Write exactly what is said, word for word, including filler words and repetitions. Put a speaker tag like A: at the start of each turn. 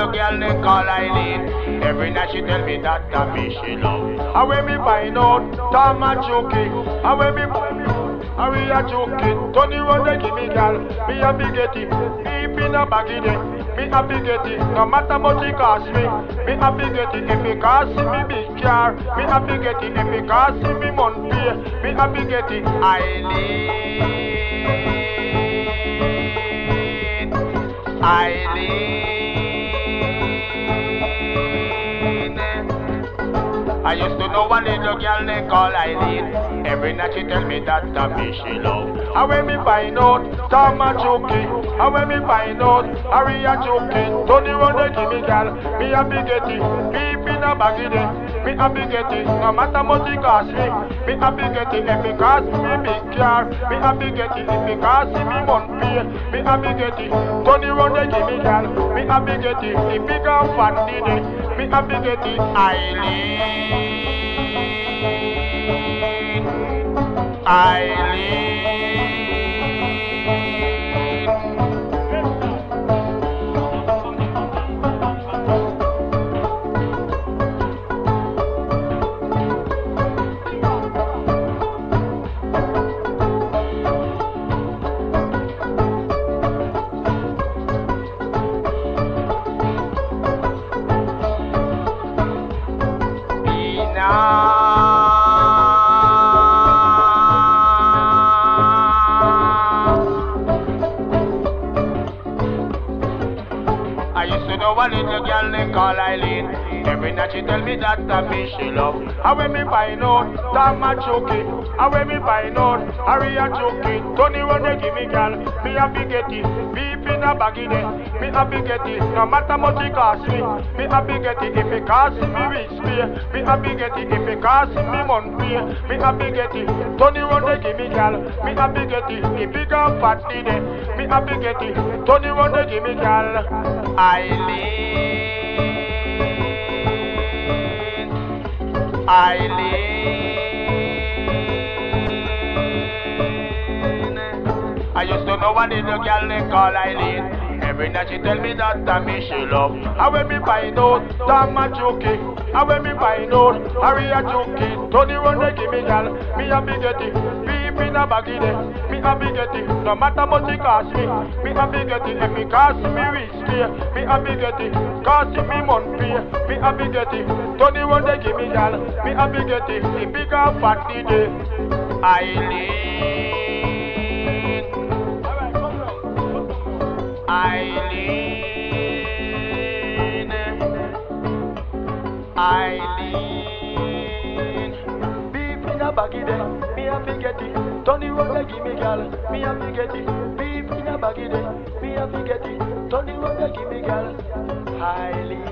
A: little girl they call Eileen. Every night she tell me that that me she love. And when me find out, Tom a joking. And when me and we a joking. Tony run they give me girl. Me a big get it. Deep in a baggy day. Me a big get it. No matter much it cost me. Me a big get it. If it cost me big car. Me a big get it. If it cost me month pay. Me a big get it. Eileen. Eileen. I used to know a little girl they call Eileen. Every night she tell me that that me she love. And when me find out, Tom a joking. And when me find out, Harry a joking. Tony run they give me girl. Me a big get it. Beep in a baggy day. Me a big get it. No matter much it cost me. Me a big get it. If it cost me big car. Me a big get it. If it cost me month pay. Me a big get it. Tony run they give me girl. Me a big get it. If it got fat day. Me a big get it. Eileen. Eileen. I used to know a little girl they call Eileen. Every night she tell me that that me she love. And when me find out, Tom a joking. And when me find out, Harry a joking. Tony run they give me girl. Me a big get it. Beep in a baggy day. Me a big get it. No matter much it cost me. Me a big get it. If it cost me rich pay. Me a big get it. If it cost me month pay. Me a big get it. Tony run they give me girl. Me a big get it. If it got fat day. Me a big get it. Tony run they give me girl. Eileen, Eileen. I used to know a little girl they call Eileen. Every night she tell me that that me she love. And when me find out, Tom a joking. And when me find out, Harry a joking. Tony run they give me girl. Me a big get it. Beep in a baggy day. Me a big get it. No matter much it cost me. Me a big get it. If it cost me rich pay. Me a big get it. Cost me month pay. Me a big get it. Tony run they give me girl. Me a big get it. If it got fat day. Eileen. Eileen, Eileen. Beef in a baggy day, me a forget it. Tony run they give me girl, me a forget it. Beef in a baggy day, me a forget it. Tony run they give me girl. Eileen.